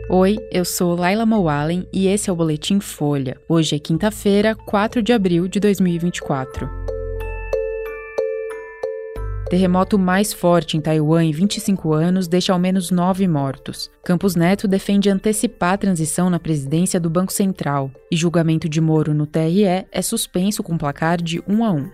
Oi, eu sou Laila Moalen e esse é o Boletim Folha. Hoje é quinta-feira, 4 de abril de 2024. Terremoto mais forte em Taiwan em 25 anos deixa ao menos 9 mortos. Campos Neto defende antecipar a transição na presidência do Banco Central. E julgamento de Moro no TRE é suspenso com placar de 1-1.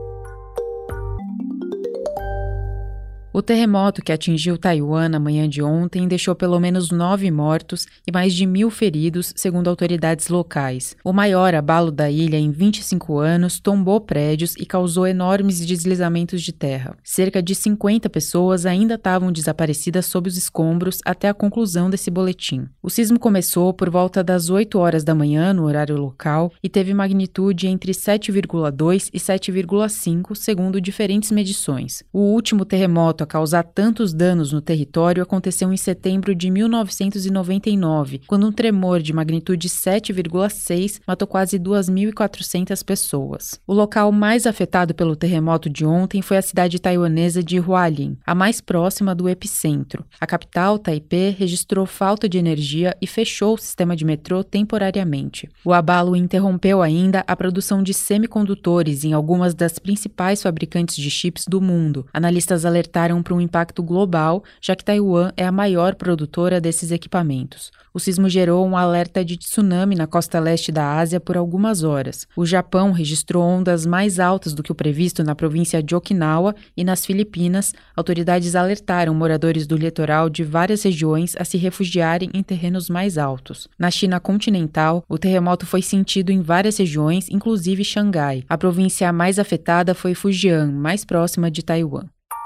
O terremoto que atingiu Taiwan na manhã de ontem deixou pelo menos 9 mortos e mais de 1.000 feridos, segundo autoridades locais. O maior abalo da ilha em 25 anos tombou prédios e causou enormes deslizamentos de terra. Cerca de 50 pessoas ainda estavam desaparecidas sob os escombros até a conclusão desse boletim. O sismo começou por volta das 8 horas da manhã, no horário local, e teve magnitude entre 7,2 e 7,5, segundo diferentes medições. O último terremoto a causar tantos danos no território aconteceu em setembro de 1999, quando um tremor de magnitude 7,6 matou quase 2.400 pessoas. O local mais afetado pelo terremoto de ontem foi a cidade taiwanesa de Hualien, a mais próxima do epicentro. A capital, Taipei, registrou falta de energia e fechou o sistema de metrô temporariamente. O abalo interrompeu ainda a produção de semicondutores em algumas das principais fabricantes de chips do mundo. Analistas alertaram para um impacto global, já que Taiwan é a maior produtora desses equipamentos. O sismo gerou um alerta de tsunami na costa leste da Ásia por algumas horas. O Japão registrou ondas mais altas do que o previsto na província de Okinawa e nas Filipinas. Autoridades alertaram moradores do litoral de várias regiões a se refugiarem em terrenos mais altos. Na China continental, o terremoto foi sentido em várias regiões, inclusive Xangai. A província mais afetada foi Fujian, mais próxima de Taiwan.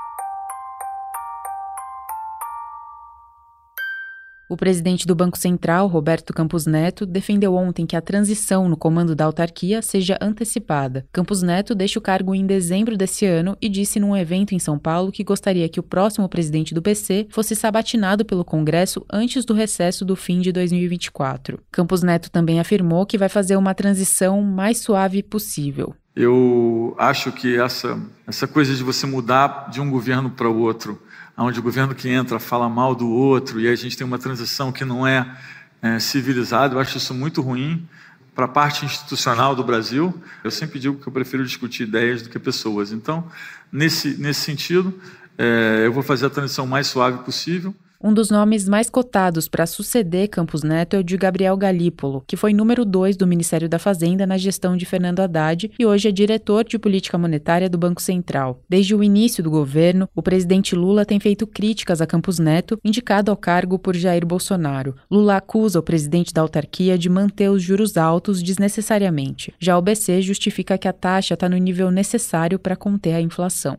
O presidente do Banco Central, Roberto Campos Neto, defendeu ontem que a transição no comando da autarquia seja antecipada. Campos Neto deixa o cargo em dezembro desse ano e disse num evento em São Paulo que gostaria que o próximo presidente do BC fosse sabatinado pelo Congresso antes do recesso do fim de 2024. Campos Neto também afirmou que vai fazer uma transição mais suave possível. Eu acho que essa coisa de você mudar de um governo para o outro, onde o governo que entra fala mal do outro e a gente tem uma transição que não é civilizada, eu acho isso muito ruim para a parte institucional do Brasil. Eu sempre digo que eu prefiro discutir ideias do que pessoas. Então, nesse sentido, eu vou fazer a transição mais suave possível. Um dos nomes mais cotados para suceder Campos Neto é o de Gabriel Galípolo, que foi número 2 do Ministério da Fazenda na gestão de Fernando Haddad e hoje é diretor de política monetária do Banco Central. Desde o início do governo, o presidente Lula tem feito críticas a Campos Neto, indicado ao cargo por Jair Bolsonaro. Lula acusa o presidente da autarquia de manter os juros altos desnecessariamente. Já o BC justifica que a taxa está no nível necessário para conter a inflação.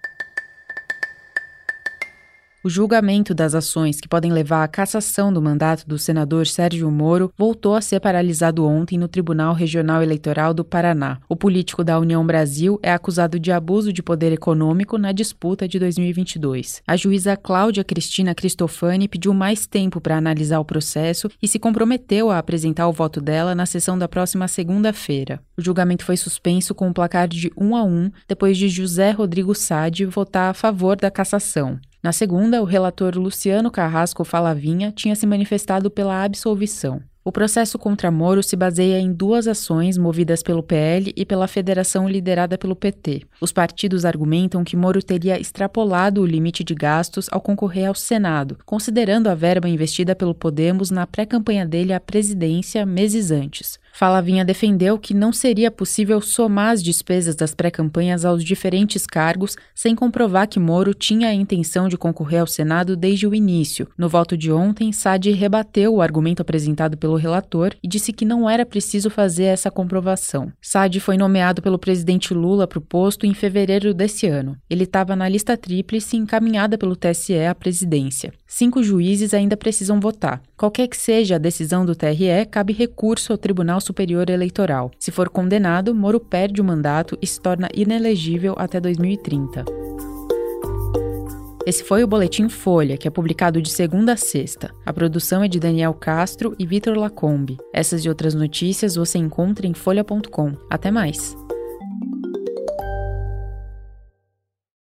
O julgamento das ações que podem levar à cassação do mandato do senador Sérgio Moro voltou a ser paralisado ontem no Tribunal Regional Eleitoral do Paraná. O político da União Brasil é acusado de abuso de poder econômico na disputa de 2022. A juíza Cláudia Cristina Cristofani pediu mais tempo para analisar o processo e se comprometeu a apresentar o voto dela na sessão da próxima segunda-feira. O julgamento foi suspenso com um placar de 1-1, depois de José Rodrigo Sade votar a favor da cassação. Na segunda, o relator Luciano Carrasco Falavinha tinha se manifestado pela absolvição. O processo contra Moro se baseia em 2 ações movidas pelo PL e pela federação liderada pelo PT. Os partidos argumentam que Moro teria extrapolado o limite de gastos ao concorrer ao Senado, considerando a verba investida pelo Podemos na pré-campanha dele à presidência meses antes. Falavinha defendeu que não seria possível somar as despesas das pré-campanhas aos diferentes cargos sem comprovar que Moro tinha a intenção de concorrer ao Senado desde o início. No voto de ontem, Sade rebateu o argumento apresentado pelo relator e disse que não era preciso fazer essa comprovação. Sade foi nomeado pelo presidente Lula para o posto em fevereiro desse ano. Ele estava na lista tríplice encaminhada pelo TSE à presidência. 5 juízes ainda precisam votar. Qualquer que seja a decisão do TRE, cabe recurso ao Tribunal Superior Eleitoral. Se for condenado, Moro perde o mandato e se torna inelegível até 2030. Esse foi o Boletim Folha, que é publicado de segunda a sexta. A produção é de Daniel Castro e Vitor Lacombe. Essas e outras notícias você encontra em folha.com. Até mais!